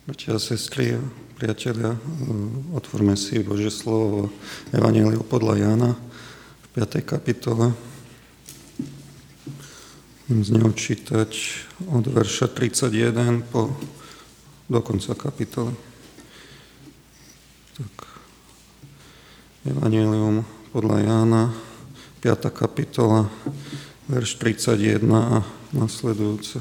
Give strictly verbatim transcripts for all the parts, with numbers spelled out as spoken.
Bratia a sestry, priatelia, otvorme si Božie slovo v Evanjeliu podľa Jána v piatej kapitole. Z neho čítať od verša tridsaťjeden po do konca kapitoly. Tak. Evanjelium podľa Jána, piata kapitola, verš tridsaťjeden a nasledujúce.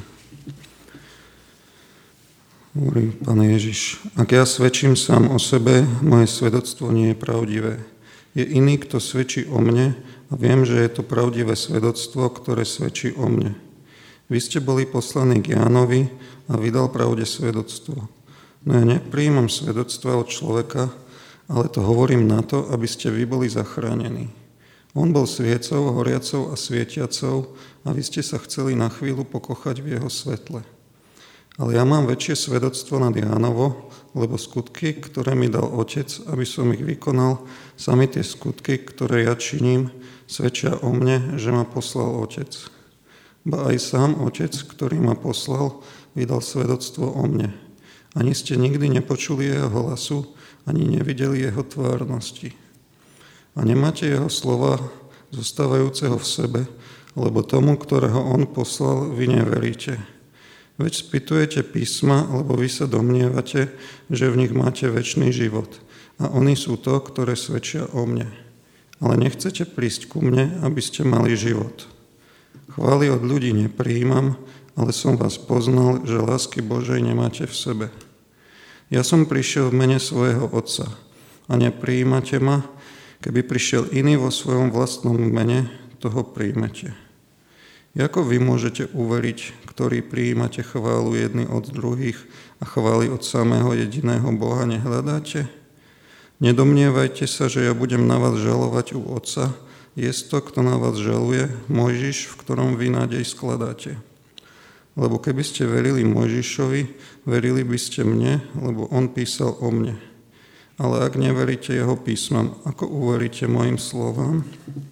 Hovorí Pán Ježiš: Ak ja svedčím sám o sebe, moje svedectvo nie je pravdivé. Je iný, kto svedčí o mne a viem, že je to pravdivé svedectvo, ktoré svedčí o mne. Vy ste boli poslaní k Jánovi a vydal pravde svedectvo. No ja neprijímam svedectva od človeka, ale to hovorím na to, aby ste vy boli zachránení. On bol sviecou, horiacou a svietiacou a vy ste sa chceli na chvíľu pokochať v jeho svetle. Ale ja mám väčšie svedectvo nad Jánovo, lebo skutky, ktoré mi dal Otec, aby som ich vykonal, sami tie skutky, ktoré ja činím, svedčia o mne, že ma poslal Otec. Ba aj sám Otec, ktorý ma poslal, vydal svedectvo o mne. Ani ste nikdy nepočuli jeho hlasu, ani nevideli jeho tvárnosti. A nemáte jeho slova zostávajúceho v sebe, lebo tomu, ktorého on poslal, vy neveríte. Veď spýtujete písma, lebo vy sa domnievate, že v nich máte večný život. A oni sú to, ktoré svedčia o mne. Ale nechcete prísť ku mne, aby ste mali život. Chvály od ľudí neprijímam, ale som vás poznal, že lásky Božej nemáte v sebe. Ja som prišiel v mene svojho Otca a neprijímate ma. Keby prišiel iný vo svojom vlastnom mene, toho príjmete. Ako vy môžete uveriť, ktorí prijímate chválu jedni od druhých a chvály od samého jediného Boha nehľadáte? Nedomnievajte sa, že ja budem na vás žalovať u Otca. Je to, kto na vás žaluje, Mojžiš, v ktorom vy nádej skladáte. Lebo keby ste verili Mojžišovi, verili by ste mne, lebo on písal o mne. Ale ak neveríte jeho písmam, ako uveríte mojim slovám?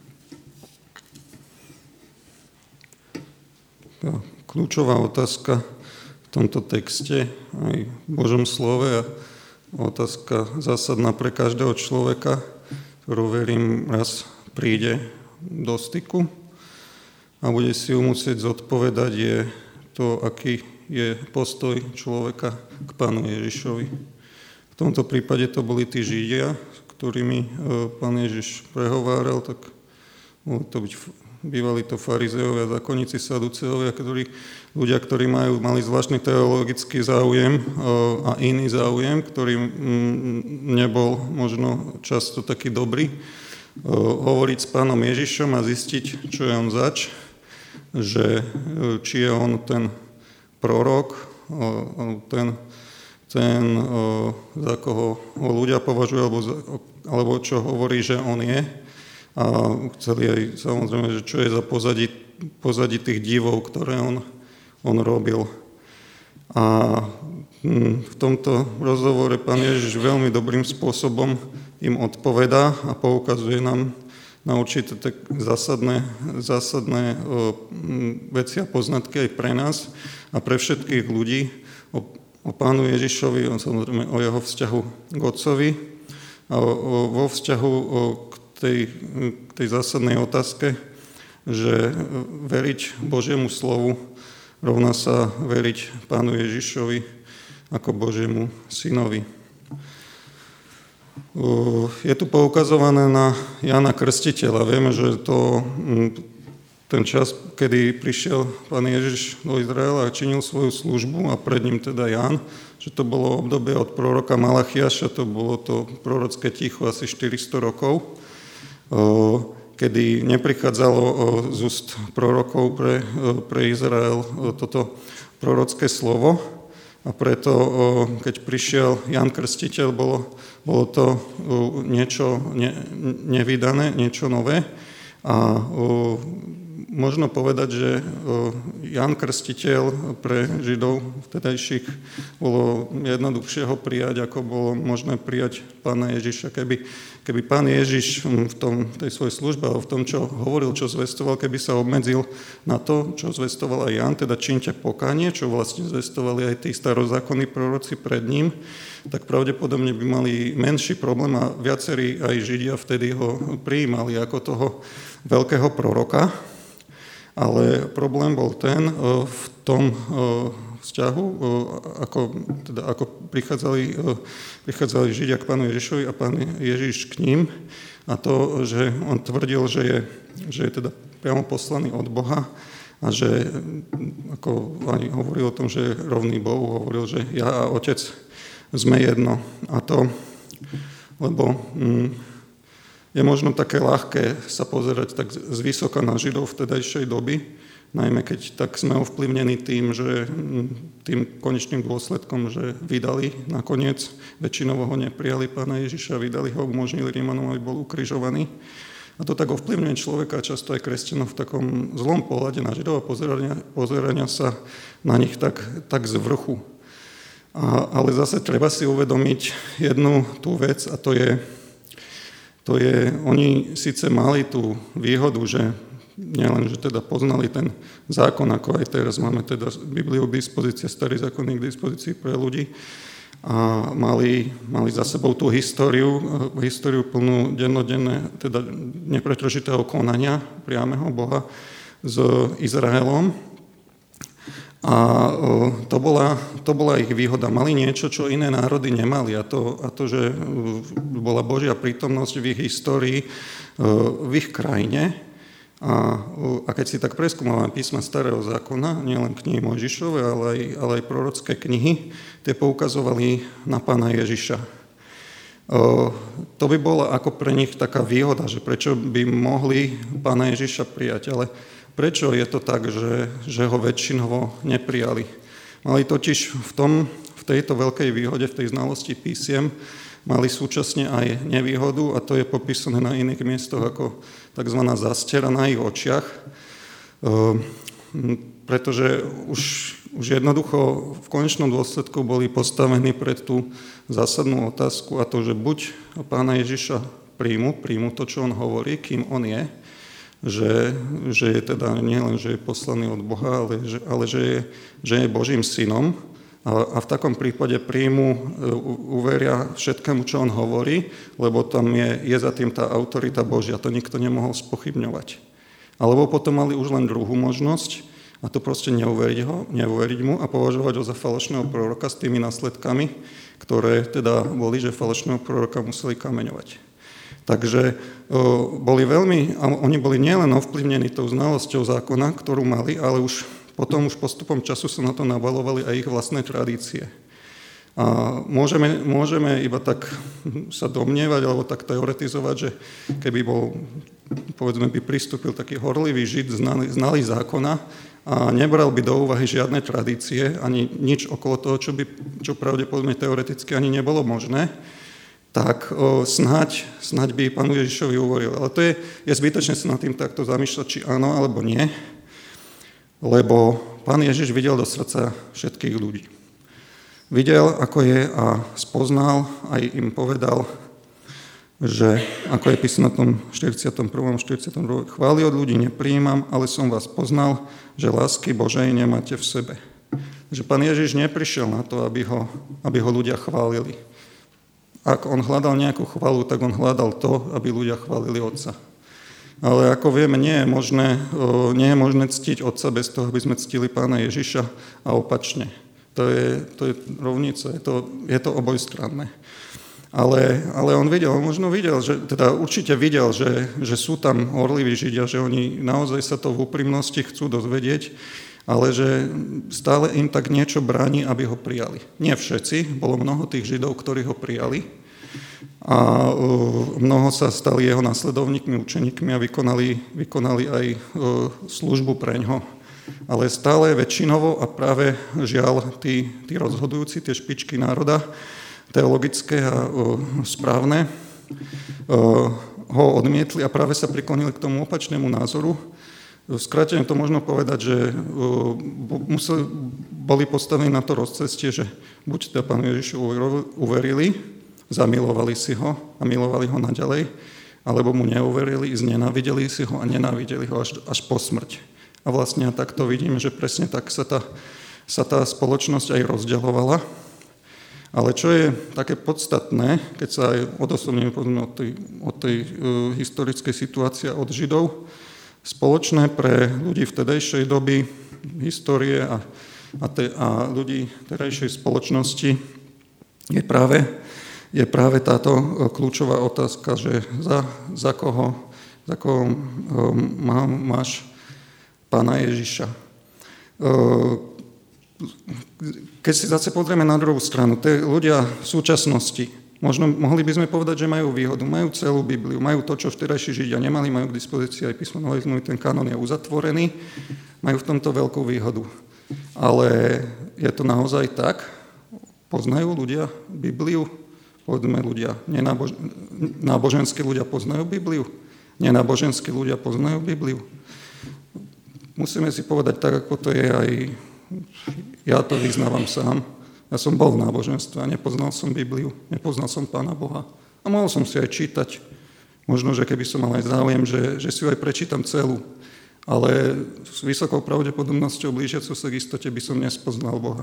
Kľúčová otázka v tomto texte, aj v Božom slove, a otázka zásadná pre každého človeka, ktorú verím raz príde do styku a bude si ju musieť zodpovedať, je to, aký je postoj človeka k Pánu Ježišovi. V tomto prípade to boli tí Židia, s ktorými Pán Ježiš prehováral, tak mohlo to byť bývali to farizeovia, zákonníci, saduceovia, ktorí, ľudia, ktorí majú, mali zvláštny teologický záujem a iný záujem, ktorý nebol možno často taký dobrý, hovoriť s Pánom Ježišom a zistiť, čo je on zač, že či je on ten prorok, ten, ten za koho ho ľudia považujú, alebo, alebo čo hovorí, že on je. A chceli aj samozrejme, že čo je za pozadí, pozadí tých divov, ktoré on, on robil. A v tomto rozhovore Pán Ježiš veľmi dobrým spôsobom im odpovedá a poukazuje nám na určité tak zásadné, zásadné veci a poznatky aj pre nás a pre všetkých ľudí o, o Pánu Ježišovi, on samozrejme o jeho vzťahu k Otcovi a o, o, vo vzťahu o, Tej, tej zásadnej otázke, že veriť Božiemu slovu rovná sa veriť Pánu Ježišovi ako Božiemu synovi. Je tu poukazované na Jána Krstiteľa. Vieme, že to ten čas, kedy prišiel Pán Ježiš do Izraela a činil svoju službu a pred ním teda Ján, že to bolo obdobie od proroka Malachiaša, to bolo to prorocké ticho asi štyristo rokov, kedy neprichádzalo z úst prorokov pre, pre Izrael toto prorocké slovo. A preto, keď prišiel Ján Krstiteľ, bolo, bolo to niečo ne, nevydané, niečo nové. A možno povedať, že Ján Krstiteľ pre Židov vtedajších bolo jednoduchšie ho prijať, ako bolo možné prijať Pána Ježiša. Keby, keby Pán Ježiš v tom, tej svojej službe, v tom, čo hovoril, čo zvestoval, keby sa obmedzil na to, čo zvestoval aj Ján, teda čínte pokánie, čo vlastne zvestovali aj tí starozákonní proroci pred ním, tak pravdepodobne by mali menší problém a viacerí aj Židia vtedy ho prijímali ako toho veľkého proroka. Ale problém bol ten v tom vzťahu, ako, teda ako prichádzali, prichádzali Židia k Pánu Ježišovi a Pán Ježiš k ním, a to, že on tvrdil, že je, že je teda priamo poslaný od Boha a že, ako ani hovoril o tom, že je rovný Bohu, hovoril, že ja a Otec sme jedno. A to, lebo hm, je možno také ľahké sa pozerať tak zvysoka na Židov vtedajšej doby, najmä keď tak sme ovplyvnení tým, že tým konečným dôsledkom, že vydali nakoniec, väčšinovo ho neprijali Pána Ježiša, vydali ho, umožnili Rímanom, aby bol ukrižovaný. A to tak ovplyvňuje človeka, často aj kresťanov, v takom zlom pohľade na Židov a pozerania, pozerania sa na nich tak, tak z vrchu. A, ale zase treba si uvedomiť jednu tú vec, a to je, To je, oni síce mali tú výhodu, že nielen, že teda poznali ten zákon, ako aj teraz máme teda Bibliu k dispozícii, starý zákon k dispozícii pre ľudí, a mali, mali za sebou tú históriu, históriu plnú dennodenné, teda nepretržitého konania priameho Boha s Izraelom. A to bola, to bola ich výhoda. Mali niečo, čo iné národy nemali. A to, a to, že bola Božia prítomnosť v ich histórii, v ich krajine. A, a keď si tak preskúmame písma Starého zákona, nielen knihy Mojžišove, ale aj, ale aj prorocké knihy, tie poukazovali na Pána Ježiša. To by bola ako pre nich taká výhoda, že prečo by mohli Pána Ježiša prijať. Ale prečo je to tak, že, že ho väčšinovo neprijali? Mali totiž v, tom, v tejto veľkej výhode, v tej znalosti písiem, mali súčasne aj nevýhodu, a to je popísané na iných miestoch ako tzv. Zastiera na ich očiach, e, pretože už, už jednoducho v konečnom dôsledku boli postavení pred tú zásadnú otázku, a to, že buď Pána Ježiša príjmu, príjmu to, čo on hovorí, kým on je, Že, že je teda nielen, že je poslaný od Boha, ale že, ale že, je, že je Božím synom, a, a v takom prípade príjmu, uveria všetkému, čo on hovorí, lebo tam je, je za tým tá autorita Božia, to nikto nemohol spochybňovať. Alebo potom mali už len druhú možnosť, a to proste neuveriť ho, neuveriť mu a považovať ho za falošného proroka s tými následkami, ktoré teda boli, že falošného proroka museli kameňovať. Takže o, boli veľmi, a oni boli nielen ovplyvnení tou znalosťou zákona, ktorú mali, ale už potom už postupom času sa na to nabalovali aj ich vlastné tradície. A môžeme, môžeme iba tak sa domnievať, alebo tak teoretizovať, že keby bol, povedzme, by pristúpil taký horlivý Žid, znalý, znalý zákona a nebral by do úvahy žiadne tradície, ani nič okolo toho, čo by, čo pravdepodobne teoreticky ani nebolo možné, tak o, snáď, snáď by Pánu Ježišovi uvoril. Ale to je, je zbytočné sa nad tým takto zamýšľať, či áno, alebo nie, lebo Pán Ježiš videl do srdca všetkých ľudí. Videl, ako je, a spoznal, aj im povedal, že, ako je písané na tom štyridsiatom prvom štyridsiatom druhom chvály od ľudí neprijímam, ale som vás poznal, že lásky Božej nemáte v sebe. Že Pán Ježiš neprišiel na to, aby ho, aby ho ľudia chválili. Ak on hľadal nejakú chvalu, tak on hľadal to, aby ľudia chválili Otca. Ale ako vieme, nie je možné, nie je možné ctiť Otca bez toho, aby sme ctili Pána Ježiša, a opačne. To je, to je rovnica, je to, je to obojstranné. Ale, ale on videl, on možno videl, že, teda určite videl, že, že sú tam horliví Židia, že oni naozaj sa to v úprimnosti chcú dozvedieť, ale že stále im tak niečo bráni, aby ho prijali. Nie všetci, bolo mnoho tých Židov, ktorí ho prijali, a mnoho sa stali jeho nasledovníkmi, učeníkmi a vykonali, vykonali aj službu preňho. Ale stále väčšinovo, a práve žiaľ tí, tí rozhodujúci, tie špičky národa, teologické a správne, ho odmietli a práve sa priklonili k tomu opačnému názoru, V skrátene to možno povedať, že museli, boli postavení na to rozcestie, že buď teda Pánu Ježišu uverili, zamilovali si ho a milovali ho naďalej, alebo mu neuverili, znenávideli si ho a nenávideli ho až, až po smrť. A vlastne takto vidíme, že presne tak sa tá, sa tá spoločnosť aj rozdeľovala. Ale čo je také podstatné, keď sa aj odosobníme od tej, od tej uh, historickej situácie od Židov, spoločné pre ľudí vtedajšej doby, histórie a, a, te, a ľudí terajšej spoločnosti je práve, je práve táto kľúčová otázka, že za, za koho, za koho um, má, máš Pána Ježiša. Uh, Keď si zase pozrieme na druhú stranu, tie ľudia v súčasnosti, možno mohli by sme povedať, že majú výhodu, majú celú Bibliu, majú to, čo vtedajší Židia nemali, majú k dispozícii aj písmo Novej zmluvy, ten kanón je uzatvorený, majú v tomto veľkú výhodu. Ale je to naozaj tak? Poznajú ľudia Bibliu? Povedzme ľudia, nenábož... náboženskí ľudia poznajú Bibliu? Nenáboženskí ľudia poznajú Bibliu? Musíme si povedať tak, ako to je aj... Ja to vyznávam sám. Ja som bol v náboženstve a nepoznal som Bibliu, nepoznal som Pána Boha. A mohol som si aj čítať. Možno, že keby som mal aj záujem, že, že si ju aj prečítam celú. Ale s vysokou pravdepodobnosťou blížiacou sa k istote by som nespoznal Boha.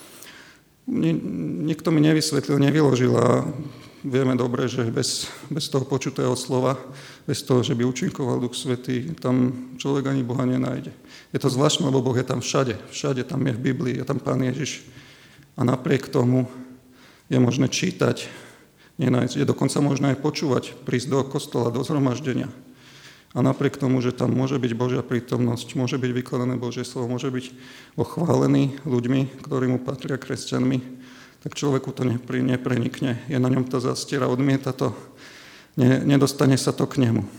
Nikto mi nevysvetlil, nevyložil a vieme dobre, že bez, bez toho počutého slova, bez toho, že by účinkoval Duch Svätý, tam človek ani Boha nenájde. Je to zvláštne, lebo Boh je tam všade. Všade tam je v Biblii, je tam Pán Ježiš. A napriek tomu je možné čítať, nenájsť, je dokonca možné aj počúvať, prísť do kostola, do zhromaždenia. A napriek tomu, že tam môže byť Božia prítomnosť, môže byť vykladané Božie slovo, môže byť ochválený ľuďmi, ktorí mu patria, kresťanmi, tak človeku to neprenikne. Je na ňom tá zastiera, odmieta to, ne, nedostane sa to k nemu.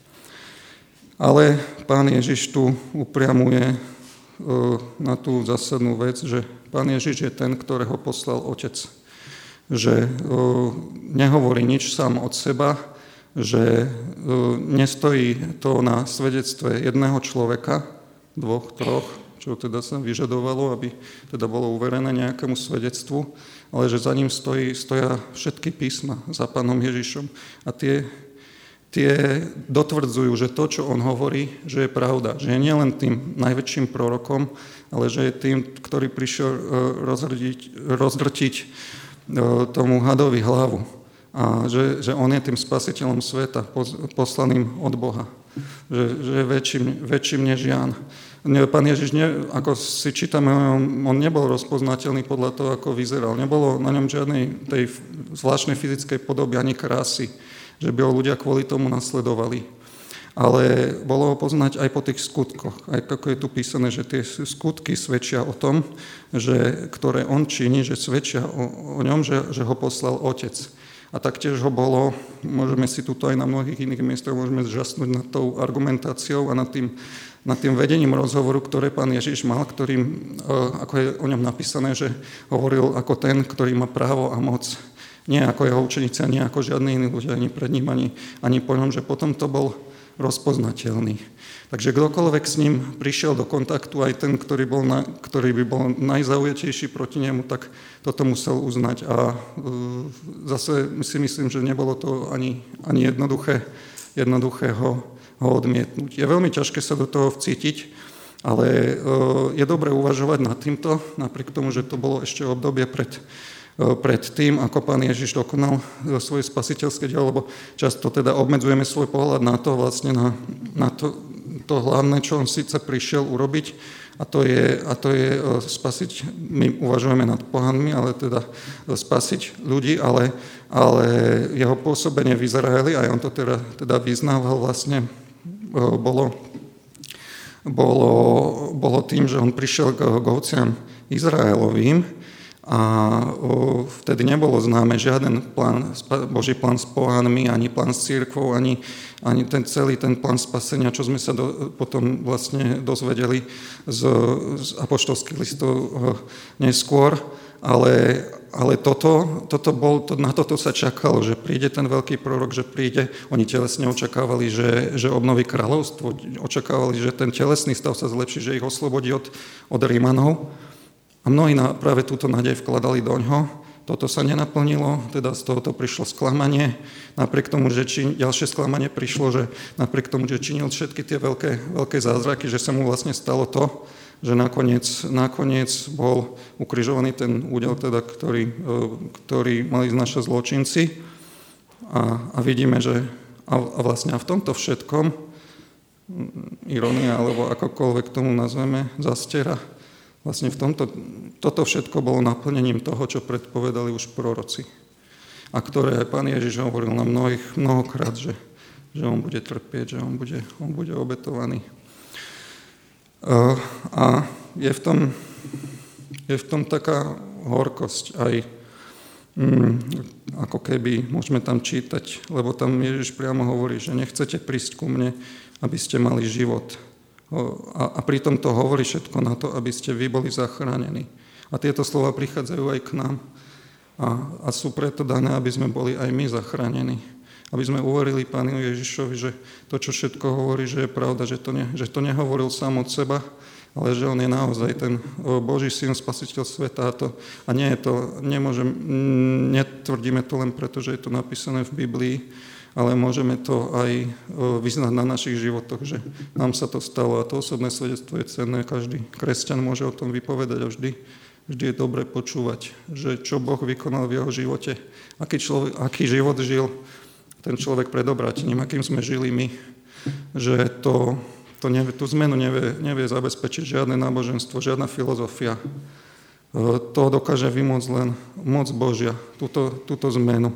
Ale Pán Ježiš tu upriamuje e, na tú zásadnú vec, že Pán Ježiš je ten, ktorého poslal Otec. Že e, nehovorí nič sám od seba, že e, nestojí to na svedectve jedného človeka, dvoch, troch, čo teda sa vyžadovalo, aby teda bolo uverené nejakému svedectvu, ale že za ním stojí, stoja všetky písma za Pánom Ježišom. A tie tie dotvrdzujú, že to, čo on hovorí, že je pravda. Že je nielen tým najväčším prorokom, ale že je tým, ktorý prišiel rozdrtiť, rozdrtiť tomu hadovi hlavu. A že, že on je tým spasiteľom sveta, poslaným od Boha. Že, že je väčším, väčším než Ján. Pán Ježiš, ne, ako si čítame, on, on nebol rozpoznateľný podľa toho, ako vyzeral. Nebolo na ňom žiadnej tej zvláštnej fyzickej podoby ani krásy, že by ho ľudia kvôli tomu nasledovali. Ale bolo ho poznať aj po tých skutkoch. Aj ako je tu písané, že tie skutky svedčia o tom, že, ktoré on činí, že svedčia o, o ňom, že, že ho poslal Otec. A taktiež ho bolo, môžeme si tuto aj na mnohých iných miestach, môžeme zžasnúť nad tou argumentáciou a nad tým, nad tým vedením rozhovoru, ktoré Pán Ježiš mal, ktorým, ako je o ňom napísané, že hovoril ako ten, ktorý má právo a moc. Nie ako jeho učeníci, nie ako žiadni iní ľudia, ani pred ním, ani, ani po ňom, že potom to bol rozpoznateľný. Takže kdokoľvek s ním prišiel do kontaktu, aj ten, ktorý, bol na, ktorý by bol najzaujatejší proti nemu, tak toto musel uznať. A e, zase si myslím, že nebolo to ani, ani jednoduché, jednoduché ho, ho odmietnúť. Je veľmi ťažké sa do toho vcítiť, ale e, je dobré uvažovať nad týmto, napriek tomu, že to bolo ešte obdobie pred pred tým, ako Pán Ježiš dokonal svoje spasiteľské dielo, lebo často teda obmedzujeme svoj pohľad na to, vlastne na, na to, to hlavné, čo on síce prišiel urobiť, a to je, a to je spasiť, my uvažujeme nad pohanmi, ale teda spasiť ľudí, ale, ale jeho pôsobenie v Izraeli, aj on to teda, teda vyznával vlastne, bolo, bolo, bolo tým, že on prišiel k ovciam Izraelovým, a vtedy nebolo známe žiaden plán, Boží plán s pohanmi, ani plán s cirkvou, ani, ani ten celý ten plán spasenia, čo sme sa do, potom vlastne dozvedeli z, z apoštolských listov neskôr. Ale, ale toto, toto bol, to, na toto sa čakalo, že príde ten veľký prorok, že príde. Oni telesne očakávali, že, že obnoví kráľovstvo, očakávali, že ten telesný stav sa zlepší, že ich oslobodí od, od Rímanov. A mnohí na, práve túto nádej vkladali doňho. Toto sa nenaplnilo, teda z tohoto prišlo sklamanie. Napriek tomu, že či, ďalšie sklamanie prišlo, že napriek tomu, že činil všetky tie veľké, veľké zázraky, že sa mu vlastne stalo to, že nakoniec, nakoniec bol ukrižovaný ten údel, teda, ktorý, ktorý mali znašať zločinci. A, a vidíme, že a, a vlastne a v tomto všetkom, irónia, alebo akokoľvek tomu nazveme, zastiera, vlastne v tomto, toto všetko bolo naplnením toho, čo predpovedali už proroci. A ktoré Pán Ježiš hovoril na mnohých, mnohokrát, že, že on bude trpieť, že on bude, on bude obetovaný. A je v tom, je v tom taká horkosť aj, mm, ako keby, môžeme tam čítať, lebo tam Ježiš priamo hovorí, že nechcete prísť ku mne, aby ste mali život. A, a pritom to hovorí všetko na to, aby ste vy boli zachránení. A tieto slova prichádzajú aj k nám a, a sú preto dané, aby sme boli aj my zachránení. Aby sme uverili Pánu Ježišovi, že to, čo všetko hovorí, že je pravda, že to, ne, že to nehovoril sám od seba, ale že on je naozaj ten Boží syn, spasiteľ sveta. A, to, a nie je to, nemôžem, netvrdíme to len preto, že je to napísané v Biblii, ale môžeme to aj vyznať na našich životoch, že nám sa to stalo a to osobné svedectvo je cenné. Každý kresťan môže o tom vypovedať a vždy, vždy je dobre počúvať, že čo Boh vykonal v jeho živote, aký, človek, aký život žil ten človek pred obrátením, akým sme žili my, že to, to nevie, tú zmenu nevie, nevie zabezpečiť žiadne náboženstvo, žiadna filozofia. To dokáže vymôcť len moc Božia, túto, túto zmenu.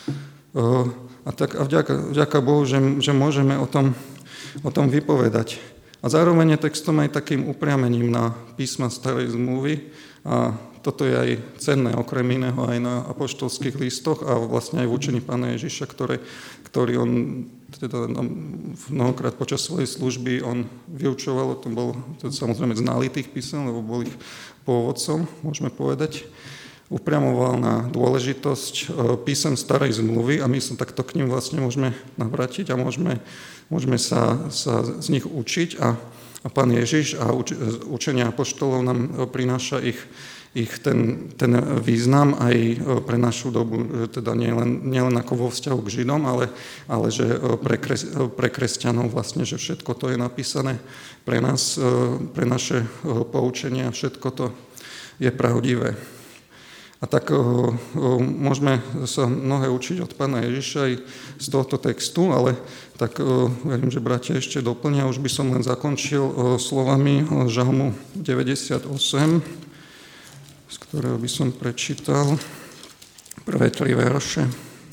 A, tak, a vďaka, vďaka Bohu, že, že môžeme o tom, o tom vypovedať. A zároveň je textom aj takým upriamením na písma starej zmluvy. A toto je aj cenné, okrem iného aj na apoštolských listoch a vlastne aj v učení Pána Ježiša, ktoré, ktorý on teda mnohokrát počas svojej služby on vyučoval, to bol to samozrejme znalý tých písem, lebo bol ich pôvodcom, môžeme povedať. Upriamoval na dôležitosť písem starej zmluvy a my sa takto k ním vlastne môžeme navrátiť a môžeme, môžeme sa, sa z nich učiť a, a Pán Ježiš a uč, učenia apoštolov nám prináša ich, ich ten, ten význam aj pre našu dobu, teda nielen, nielen ako vo vzťahu k Židom, ale, ale že pre, kres, pre kresťanov vlastne, že všetko to je napísané pre nás, pre naše poučenie a všetko to je pravdivé. A tak uh, uh, môžeme sa mnohé učiť od Pána Ježiša aj z tohto textu, ale tak uh, verím, že bratia ešte doplnia. Už by som len zakončil uh, slovami uh, Žalmu deväťdesiatosem, z ktorého by som prečítal prvé tri verše.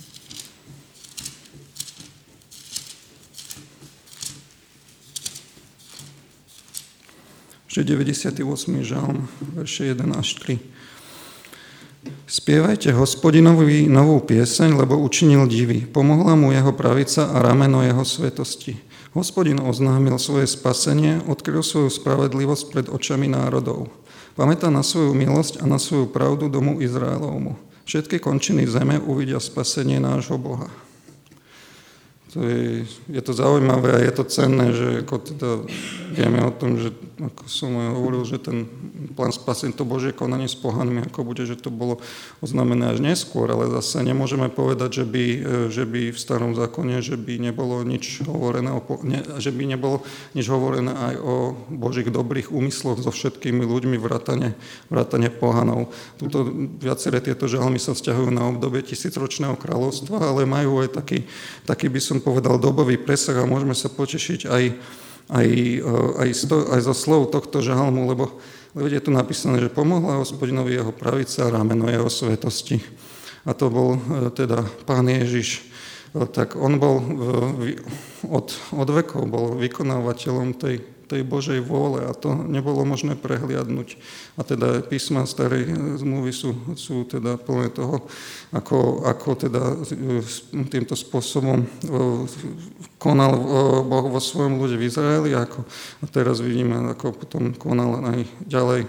Že deväťdesiaty ôsmy žalm, verše jeden až tri. Spievajte Hospodinovi novú pieseň, lebo učinil divy. Pomohla mu jeho pravica a rameno jeho svetosti. Hospodin oznámil svoje spasenie, odkryl svoju spravedlivosť pred očami národov. Pamätá na svoju milosť a na svoju pravdu domu Izraelovmu. Všetky končiny zeme uvidia spasenie nášho Boha. To je, je to zaujímavé a je to cenné, že ako teda vieme o tom, že ako som hovoril, že ten plán spasenia, to Božie konanie s pohanmi, ako bude, že to bolo oznámené až neskôr, ale zase nemôžeme povedať, že by, že by v starom zákone, že by nebolo nič hovorené, o, ne, že by nebolo nič hovorené aj o Božích dobrých úmysloch so všetkými ľuďmi vrátane, vrátane pohanov. Tuto viaceré tieto žalmy sa vzťahujú na obdobie tisícročného kráľovstva, ale majú aj taký, taký by som povedal dobový presah a môžeme sa potešiť aj, aj, aj, sto, aj zo slov tohto žalmu, lebo, lebo je tu napísané, že pomohla Hospodinovi jeho pravica a rameno jeho svetosti. A to bol teda Pán Ježiš. Tak on bol od, od vekov bol vykonávateľom tej, tej Božej vôle a to nebolo možné prehliadnúť. A teda písma starej zmluvy sú, sú teda plné toho, ako, ako teda týmto spôsobom konal Boh vo svojom ľude v Izraeli, ako a teraz vidíme, ako potom konal aj ďalej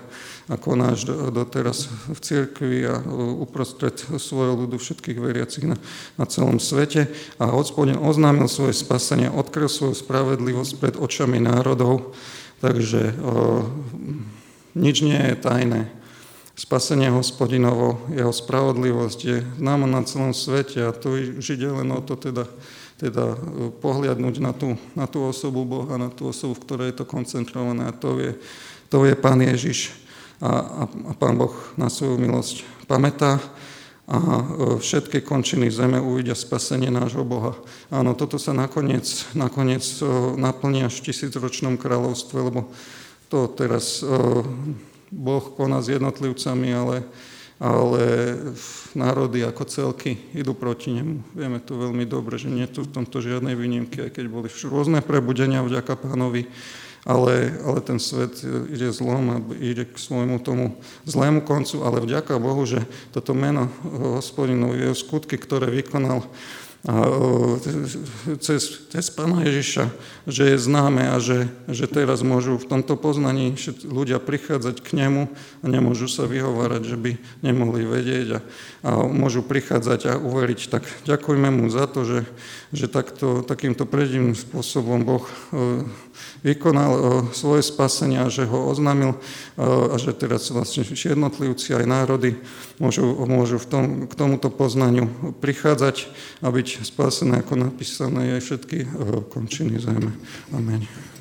ako náš doteraz v cirkvi a uprostred svojho ľudu všetkých veriacich na, na celom svete. A Hospodin oznámil svoje spasenie, odkryl svoju spravedlivosť pred očami národov, takže o, nič nie je tajné. Spasenie Hospodinovo, jeho spravodlivosť je známa na celom svete a to už ide len o to teda, teda pohliadnúť na tú, na tú osobu Boha, na tú osobu, v ktorej je to koncentrované a to je, to je Pán Ježiš. A, a, a Pán Boh na svoju milosť pamätá a všetky končiny zeme uvidia spasenie nášho Boha. Áno, toto sa nakoniec, nakoniec naplní až v tisícročnom kráľovstve, lebo to teraz Boh koná s jednotlivcami, ale, ale národy ako celky idú proti nemu. Vieme to veľmi dobre, že nie je tu v tomto žiadnej výnimky, aj keď boli rôzne prebudenia vďaka Pánovi, ale, ale ten svet ide zlom a ide k svojmu tomu zlému koncu, ale vďaka Bohu, že toto meno Hospodinov, jeho skutky, ktoré vykonal a cez, cez Pána Ježiša, že je známe a že, že teraz môžu v tomto poznaní ľudia prichádzať k nemu a nemôžu sa vyhovárať, že by nemohli vedieť a, a môžu prichádzať a uveriť. Tak ďakujme mu za to, že, že takto, takýmto predivným spôsobom Boh vykonal svoje spasenie a že ho oznámil a že teraz vlastne jednotlivci aj národy môžu, môžu v tom, k tomuto poznaniu prichádzať a byť spásené, ako napísané aj všetky končiny zeme. Amen.